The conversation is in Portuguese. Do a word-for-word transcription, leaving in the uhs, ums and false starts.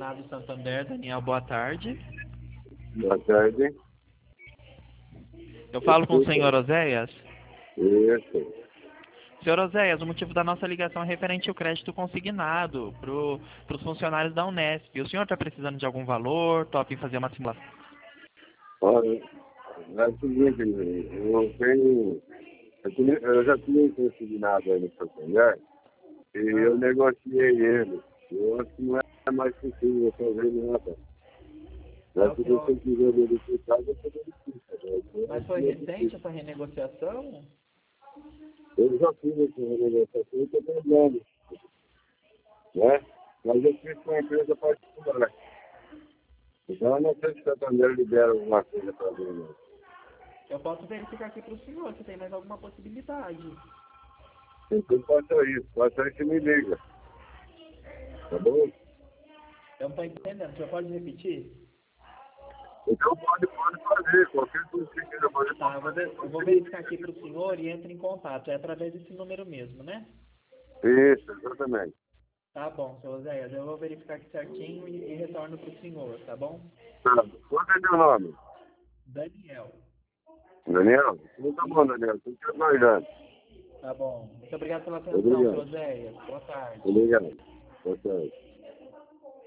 Consignado Santander, Daniel, boa tarde. Boa tarde. Eu falo com o senhor Oséias? Isso. Senhor Oséias, o motivo da nossa ligação é referente ao crédito consignado para os funcionários da Unesp. O senhor está precisando de algum valor? Top em fazer uma simulação? Olha, é o seguinte, eu tenho. Eu, tinha, eu já tinha consignado aí no Santander e eu negociei ele. Eu acho que não é mais possível eu fazer nada. Mas se você quiser verificar, você verifica. Mas foi recente essa renegociação? Eu já fiz essa renegociação e estou perdendo. Né? Mas eu fiz com uma empresa particular. Então eu não sei se o Santander libera alguma coisa para mim. Eu posso verificar aqui para o senhor se tem mais alguma possibilidade. Então faça isso, faça isso e me liga. Tá bom? Eu não estou entendendo. O senhor pode repetir? Então pode, pode fazer, qualquer coisa que você queira fazer. Tá, eu vou, ver, eu vou verificar aqui para o senhor e entre em contato. É através desse número mesmo, né? Isso, exatamente. Tá bom, seu Oséias. Eu vou verificar aqui certinho e, e retorno para o senhor, tá bom? Tá. Qual é teu nome? Daniel. Daniel? Então tá bom, Daniel. Estou te aguardando. Tá bom. Muito obrigado pela atenção, Obrigado. seu Oséias. Boa tarde. Obrigado. Boa tarde.